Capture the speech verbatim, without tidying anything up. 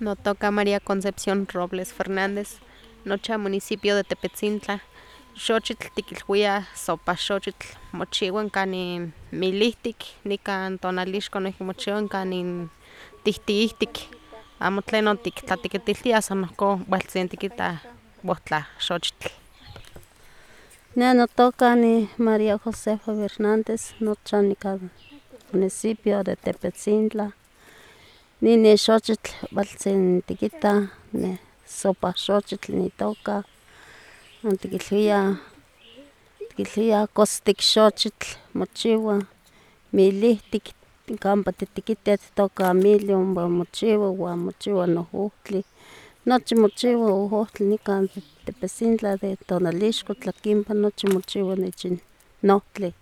Notoka María Concepción Robles Fernández, nocha municipio de Tepetzintla. Xochitl tikilhuia sopa xochitl mochiua kanin milihtik, nikan tonalixko noihki mochiua kanin tihtiihtik, amo tlenon tiktlatekitiltiah san ohkon waltzin tikitah wohtlah xochitl. Ne notoka ni María Josefa Fernández, nocha nikan municipio de Tepetzintla. Nini xochitl waltzin tikitah ne sopa xochitl nitoka, wan tikilhuiah tikilhuiah kostik xochitl mochiua, milihtik kampa titikiteh titoka milio ompa mochiua wan mochiua nohohtli, nochi mochiua ohohtli nikan Tepetzintla de tonalixco, Tlaquimpa, nochi mochiua ich n ohtli.